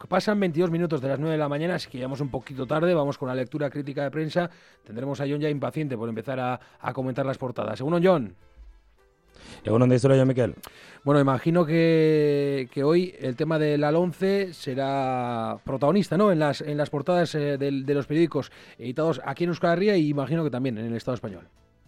Pasan 22 minutos de las 9 de la mañana, así que llegamos un poquito tarde, vamos con la lectura crítica de prensa. Tendremos a John ya impaciente por empezar a comentar las portadas. Según John. Egunon de historia, Miquel. Bueno, imagino que hoy el tema del AL11 será protagonista, ¿no? En las portadas de los periódicos editados aquí en Euskal Herria y imagino que también en el Estado español.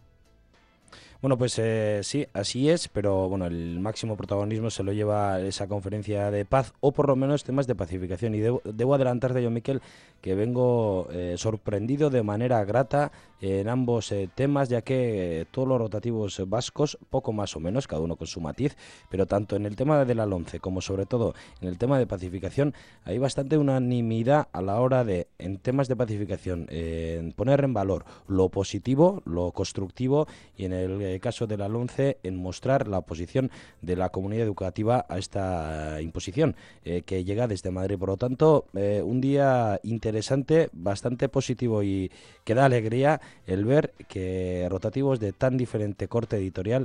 Bueno, pues sí, así es, pero bueno, el máximo protagonismo se lo lleva esa conferencia de paz, o por lo menos temas de pacificación. Y debo adelantarte yo, Miquel, que vengo sorprendido de manera grata en ambos temas, ya que todos los rotativos vascos, poco más o menos, cada uno con su matiz, pero tanto en el tema del AL11 como sobre todo en el tema de pacificación, hay bastante unanimidad a la hora de, en temas de pacificación, poner en valor lo positivo, lo constructivo, y en el caso del AL11 en mostrar la oposición de la comunidad educativa a esta imposición que llega desde Madrid. Por lo tanto, un día interesante, bastante positivo y que da alegría el ver que rotativos de tan diferente corte editorial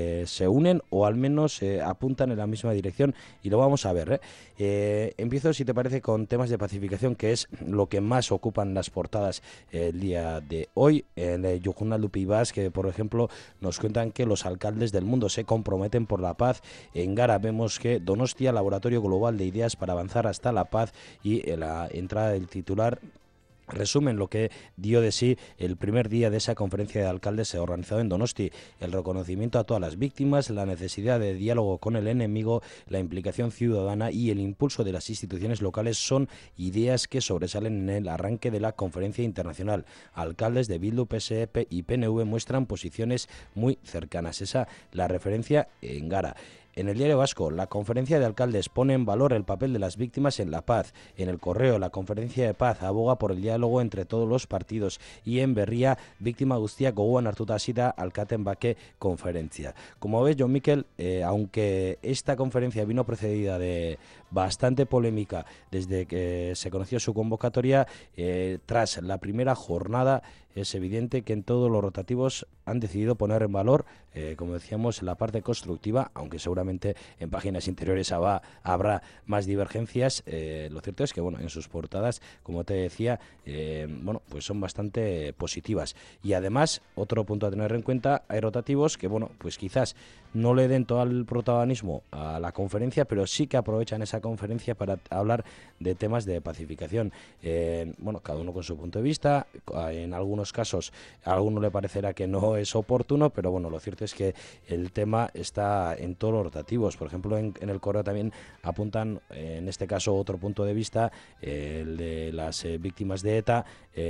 se unen o al menos apuntan en la misma dirección, y lo vamos a ver. Empiezo, si te parece, con temas de pacificación, que es lo que más ocupan las portadas el día de hoy. En el Jujuna Lupibas, que por ejemplo nos cuentan que los alcaldes del mundo se comprometen por la paz. En Gara vemos que Donostia, laboratorio global de ideas para avanzar hasta la paz, y en la entrada del titular resumen lo que dio de sí el primer día de esa conferencia de alcaldes organizado en Donosti: el reconocimiento a todas las víctimas, la necesidad de diálogo con el enemigo, la implicación ciudadana y el impulso de las instituciones locales son ideas que sobresalen en el arranque de la conferencia internacional. Alcaldes de Bildu, PSE y PNV muestran posiciones muy cercanas. Esa la referencia en Gara. En el Diario Vasco, la conferencia de alcaldes pone en valor el papel de las víctimas en la paz. En El Correo, la conferencia de paz aboga por el diálogo entre todos los partidos. Y en Berria, víctima guztiak gogoan hartuta hasi da alkaten bake conferencia. Como ves, John Miquel, aunque esta conferencia vino precedida de bastante polémica desde que se conoció su convocatoria, tras la primera jornada es evidente que en todos los rotativos han decidido poner en valor, como decíamos, la parte constructiva, aunque seguramente en páginas interiores habrá más divergencias. Lo cierto es que bueno, en sus portadas, como te decía, bueno, pues son bastante positivas. Y además, otro punto a tener en cuenta, hay rotativos que bueno, pues quizás no le den todo el protagonismo a la conferencia, pero sí que aprovechan esa conferencia para hablar de temas de pacificación. Bueno, cada uno con su punto de vista. En algunos casos a alguno le parecerá que no es oportuno, pero bueno, lo cierto es que el tema está en todos los rotativos. Por ejemplo, en El Correo también apuntan, en este caso, otro punto de vista, el de las víctimas de ETA.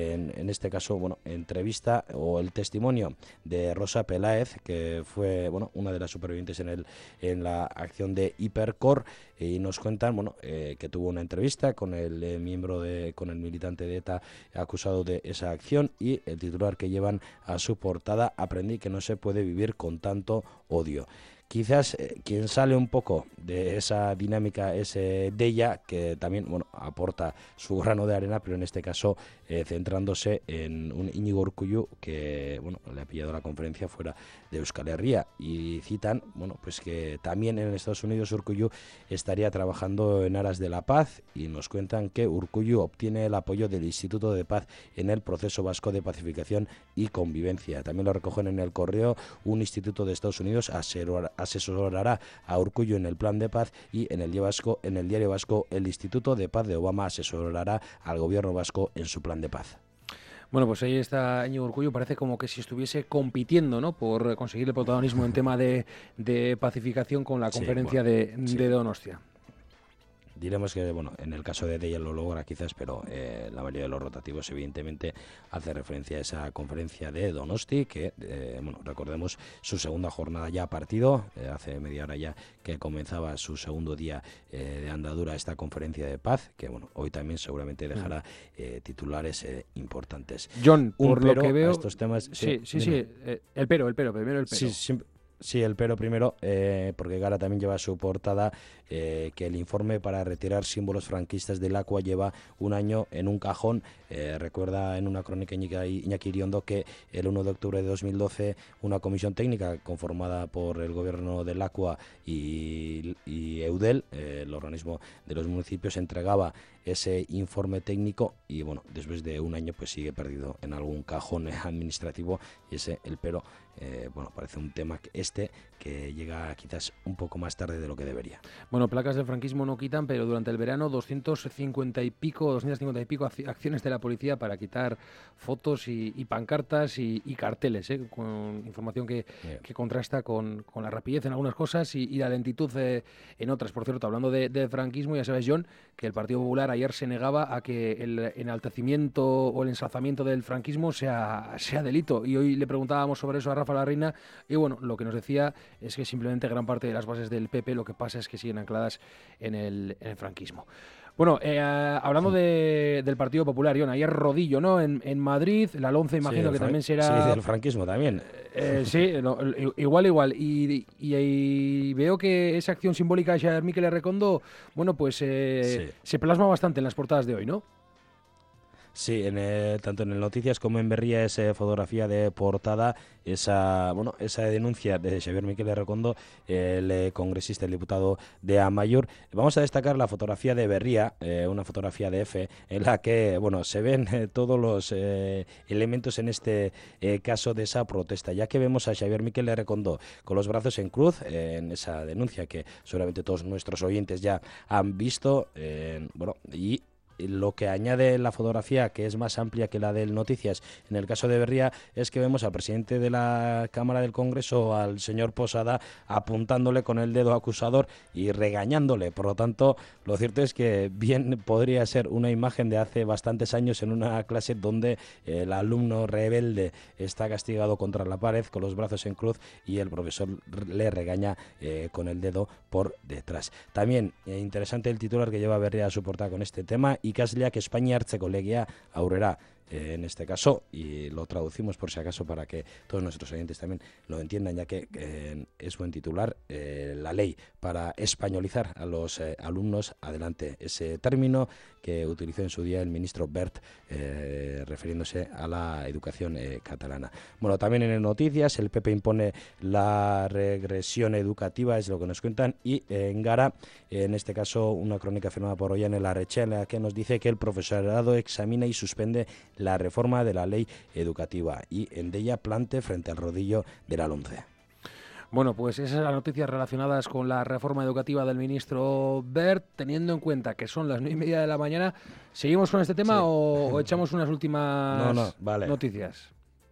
En este caso, bueno, entrevista o el testimonio de Rosa Peláez, que fue bueno, una de las supervivientes en la acción de Hipercor, y nos cuentan bueno, que tuvo una entrevista con el con el militante de ETA acusado de esa acción, y el titular que llevan a su portada: aprendí que no se puede vivir con tanto odio. Quizás quien sale un poco de esa dinámica es Deia, que también bueno, aporta su grano de arena, pero en este caso centrándose en un Íñigo Urkullu que bueno, le ha pillado la conferencia fuera de Euskal Herria, y citan bueno, pues que también en Estados Unidos Urkullu estaría trabajando en aras de la paz, y nos cuentan que Urkullu obtiene el apoyo del Instituto de Paz en el proceso vasco de pacificación y convivencia. También lo recogen en El Correo: un instituto de Estados Unidos asesorará a Urkullu en el plan de paz, y en el Diario Vasco, el Instituto de Paz de Obama asesorará al gobierno vasco en su plan de paz. Bueno, pues ahí está Íñigo Urkullu, parece como que si estuviese compitiendo, ¿no?, por conseguir el protagonismo en tema de pacificación con la conferencia de Donostia. Diremos que bueno, en el caso de Deia lo logra quizás, pero la mayoría de los rotativos evidentemente hace referencia a esa conferencia de Donosti, que bueno, recordemos, su segunda jornada ya ha partido, hace media hora ya que comenzaba su segundo día de andadura esta conferencia de paz, que bueno, hoy también seguramente dejará titulares importantes. John, por lo que veo, estos temas, el pero, primero el pero. Sí, el pero primero, porque Gara también lleva su portada que el informe para retirar símbolos franquistas del Aqua lleva un año en un cajón. Recuerda en una crónica Iñaki Iriondo que el 1 de octubre de 2012 una comisión técnica conformada por el gobierno del Aqua y Eudel, el organismo de los municipios, entregaba ese informe técnico y bueno, después de un año pues sigue perdido en algún cajón administrativo y ese el pero bueno, parece un tema que llega quizás un poco más tarde de lo que debería. Bueno, placas del franquismo no quitan, pero durante el verano 250 y pico acciones de la policía para quitar fotos y pancartas y carteles, con información que contrasta con la rapidez en algunas cosas y la lentitud en otras. Por cierto, hablando de franquismo, ya sabes, John, que el Partido Popular ayer se negaba a que el enaltecimiento o el ensalzamiento del franquismo sea delito, y hoy le preguntábamos sobre eso a Rafa Larreina y bueno, lo que nos decía es que simplemente gran parte de las bases del PP lo que pasa es que siguen ancladas en el franquismo. Bueno, hablando del Partido Popular, Ion, ayer rodillo, ¿no? En Madrid, la LONCE imagino que también será... Sí, del franquismo también. Sí, igual. Y veo que esa acción simbólica de Xavier Miquel Errekondo, bueno, pues se plasma bastante en las portadas de hoy, ¿no? Sí, tanto en el Noticias como en Berría esa fotografía de portada, esa denuncia de Xavier Miquel Errekondo, el congresista, el diputado de Amaiur. Vamos a destacar la fotografía de Berría, una fotografía de F, en la que bueno se ven todos los elementos en este caso de esa protesta, ya que vemos a Xavier Miquel Errekondo con los brazos en cruz, en esa denuncia que seguramente todos nuestros oyentes ya han visto, y lo que añade la fotografía, que es más amplia que la del Noticias, en el caso de Berría, es que vemos al presidente de la Cámara del Congreso, al señor Posada, apuntándole con el dedo acusador y regañándole. Por lo tanto, lo cierto es que bien podría ser una imagen de hace bastantes años en una clase donde el alumno rebelde está castigado contra la pared con los brazos en cruz y el profesor le regaña con el dedo por detrás. También interesante el titular que lleva Berría a su portada con este tema: ikasleak Espainia hartzeko legea aurrera. En este caso, y lo traducimos por si acaso para que todos nuestros oyentes también lo entiendan, ya que es buen titular, la ley para españolizar a los alumnos. Adelante ese término que utilizó en su día el ministro Wert, refiriéndose a la educación catalana. Bueno, también en Noticias, el PP impone la regresión educativa, es lo que nos cuentan, y en Gara, en este caso, una crónica firmada por Ollane Larrechea, que nos dice que el profesorado examina y suspende la reforma de la ley educativa y Endella plante frente al rodillo de la LONCE. Bueno, pues esas son las noticias relacionadas con la reforma educativa del ministro Wert. Teniendo en cuenta que son las 9:30 de la mañana, ¿seguimos con este tema o echamos unas últimas noticias?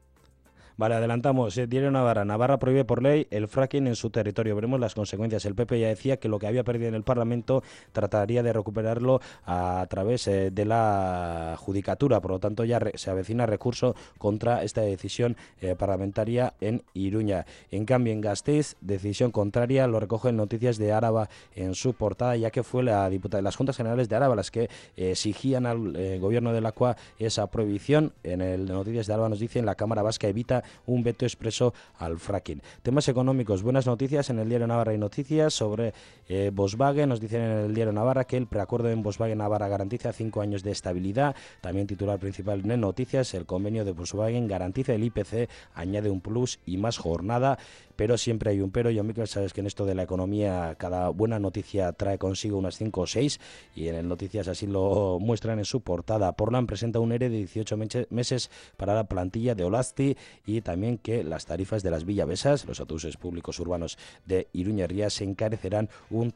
Vale, adelantamos. Diario Navarra. Navarra prohíbe por ley el fracking en su territorio. Veremos las consecuencias. El PP ya decía que lo que había perdido en el Parlamento trataría de recuperarlo a través de la Judicatura. Por lo tanto, ya se avecina recurso contra esta decisión parlamentaria en Iruña. En cambio, en Gasteiz, decisión contraria, lo recoge en Noticias de Áraba en su portada, ya que fue la diputada de las Juntas Generales de Áraba las que exigían al gobierno de la CUA esa prohibición. En el Noticias de Áraba nos dicen: la Cámara Vasca evita un veto expreso al fracking. Temas económicos, buenas noticias en el diario Navarra y Noticias sobre Volkswagen. Nos dicen en el diario Navarra que el preacuerdo en Volkswagen Navarra garantiza 5 años de estabilidad. También titular principal en Noticias: el convenio de Volkswagen garantiza el IPC, añade un plus y más jornada. Pero siempre hay un pero. Yo, Miquel, sabes que en esto de la economía cada buena noticia trae consigo unas 5 o 6, y en el Noticias así lo muestran en su portada. Portland presenta un ERE de 18 meses para la plantilla de Olasti, y también que las tarifas de las villavesas, los autobuses públicos urbanos de Iruña Ría, se encarecerán un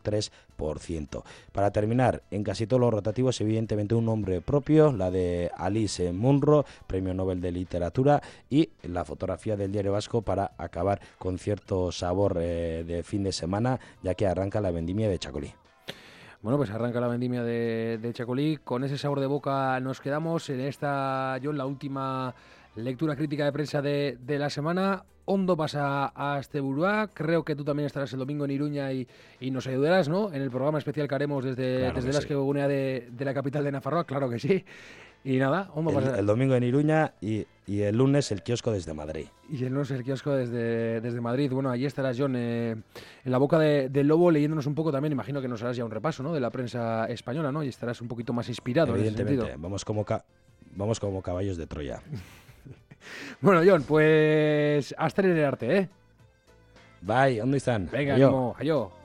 3%. Para terminar, en casi todos los rotativos, evidentemente un nombre propio, la de Alice Munro, Premio Nobel de Literatura, y la fotografía del Diario Vasco para acabar con cierto sabor de fin de semana, ya que arranca la vendimia de Chacolí. Bueno, pues arranca la vendimia de Chacolí. Con ese sabor de boca nos quedamos en esta, John, la última lectura crítica de prensa de la semana. Ondo pasa a Asteburua, creo que tú también estarás el domingo en Iruña y nos ayudarás, ¿no? En el programa especial que haremos desde la Esquegunea de la capital de Nafarroa, claro que sí. Y nada, Ondo pasa. El domingo en Iruña y el lunes el kiosco desde Madrid. Y el lunes el kiosco desde Madrid. Bueno, allí estarás, John, en la boca del lobo, leyéndonos un poco también. Imagino que nos harás ya un repaso, ¿no?, de la prensa española, ¿no? Y estarás un poquito más inspirado en ese sentido. Evidentemente, vamos como caballos de Troya. Bueno, John, pues hasta el arte, ¿eh? Bye, ¿dónde están? Venga, ánimo, adiós.